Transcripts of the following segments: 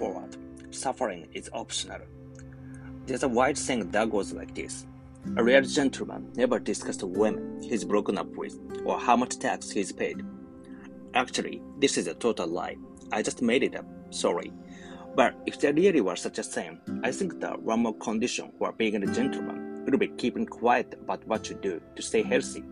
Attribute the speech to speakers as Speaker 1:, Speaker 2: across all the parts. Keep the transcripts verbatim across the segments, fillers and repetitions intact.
Speaker 1: straightforward. Suffering is optional. There's a wide saying that goes like this. A real gentleman never discussed women he's broken up with or how much tax he's paid. Actually, this is a total lie. I just made it up. Sorry. But if there really were such a saying, I think that one more condition for being a gentleman would be keeping quiet about what you do to stay healthy.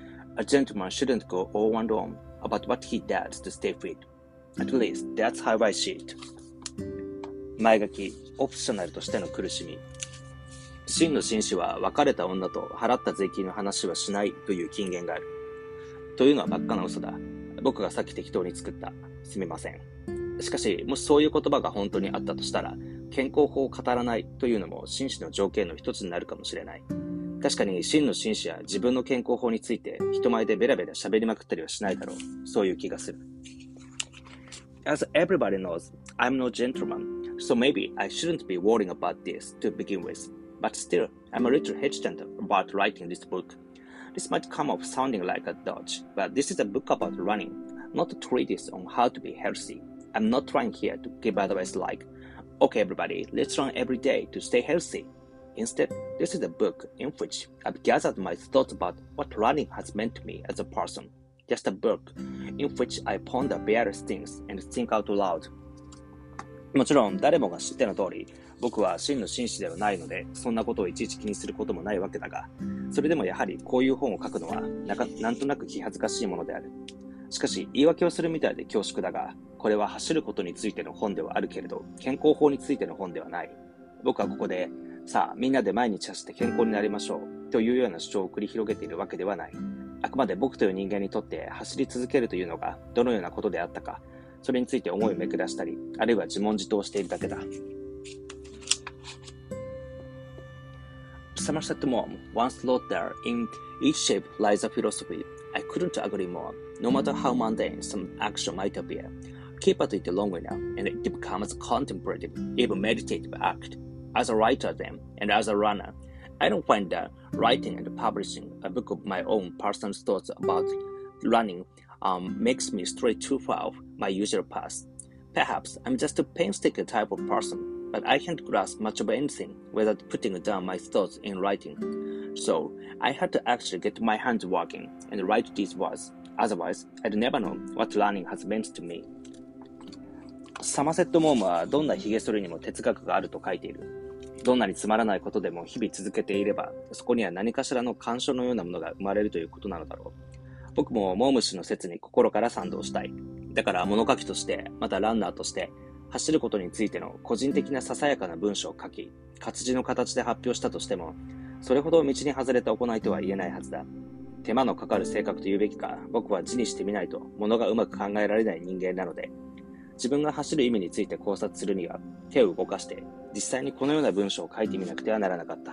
Speaker 1: A gentleman shouldn't go on and on about what he does to stay fit. At least that's how I see it. 前書き、オプショナルとしての苦しみ。真の紳士は別れた女と払った税金の話はしないという金言がある。というのはばっかな嘘だ。僕がさっき適当に作った。すみません。しかし、もしそういう言葉が本当にあったとしたら、健康法を語らないというのも紳士の条件の一つになるかもしれない。確かに真の紳士は自分の健康法について人前でベラベラ喋りまくったりはしないだろう。そういう気がする。As everybody knows, I'm no gentleman, so maybe I shouldn't be worrying about this to begin with. But still, I'm a little hesitant about writing this book. This might come off sounding like a dodge, but this is a book about running, not a treatise on how to be healthy. I'm not trying here to give advice like, okay everybody, let's run every day to stay healthy. Instead, this is a book in which I've gathered my thoughts about what running has meant to me as a person. Just a book in which I ponder various things and think out loud. もちろん誰もが知っての通り、僕は真の紳士ではないので、そんなことをいちいち気にすることもないわけだが、それでもやはりこういう本を書くのはなか、なんとなく気恥ずかしいものである。しかし言い訳をするみたいで恐縮だが、これは走ることについての本ではあるけれど、健康法についての本ではない。僕はここで、さあみんなで毎日走って健康になりましょうというような主張を繰り広げているわけではない。あくまで僕という人間にとって走り続けるというのがどのようなことであったか、それについて思いをめくらしたり、あるいは自問自答しているだけだ。Somerset Maugham once wrote that in each shape lies a philosophy. I couldn't agree more. No matter how mundane some action might appear, keep at it long enough and it becomes a contemplative, even meditative act. As a writer then, and as a runner, I don't find that writing and publishing a book of my own personal thoughts about running um, makes me stray too far off my usual path. Perhaps I'm just a painstaking type of person, but I can't grasp much of anything without putting down my thoughts in writing. So I had to actually get my hands working and write these words. Otherwise, I'd never know what running has meant to me. サマセット・モームはどんな髭剃りにも哲学があると書いている。どんなにつまらないことでも日々続けていれば、そこには何かしらの感傷のようなものが生まれるということなのだろう。僕もモーム氏の説に心から賛同したい。だから物書きとして、またランナーとして、走ることについての個人的なささやかな文章を書き、活字の形で発表したとしても、それほど道に外れた行いとは言えないはずだ。手間のかかる性格と言うべきか、僕は字にしてみないと物がうまく考えられない人間なので、自分が走る意味について考察するには手を動かして実際にこのような文章を書いてみなくてはならなかった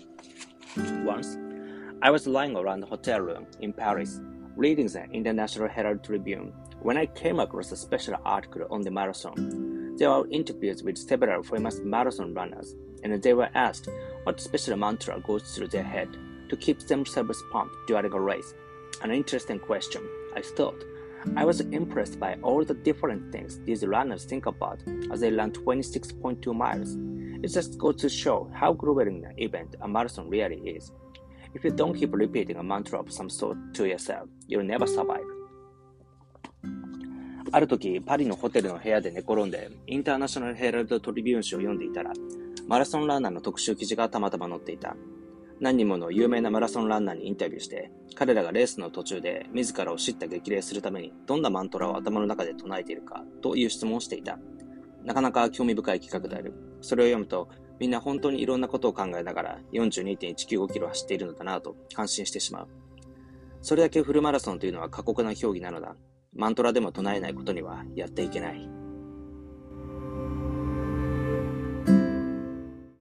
Speaker 1: 。Once, I was lying around the hotel room in Paris, reading the International Herald Tribune, when I came across a special article on the marathon. There were interviews with several famous marathon runners, and they were asked what special mantra goes through their head to keep themselves pumped during a race. An interesting question, I thought.I was impressed by all the different things these runners think about as they run twenty-six point two miles. It just goes to show how grueling an event a marathon really is. If you don't keep repeating a mantra of some sort to yourself, you'll never survive. ある時、パリのホテルの部屋で寝転んで、インターナショナルヘラルドトリビューン誌を読んでいたら、マラソンランナーの特集記事がたまたま載っていた。何人もの有名なマラソンランナーにインタビューして、彼らがレースの途中で自らを叱咤激励するためにどんなマントラを頭の中で唱えているかという質問をしていた。なかなか興味深い企画である。それを読むと、みんな本当にいろんなことを考えながら よんじゅうにてんいちきゅうごキロ走っているのだなと感心してしまう。それだけフルマラソンというのは過酷な競技なのだ。マントラでも唱えないことにはやっていけない。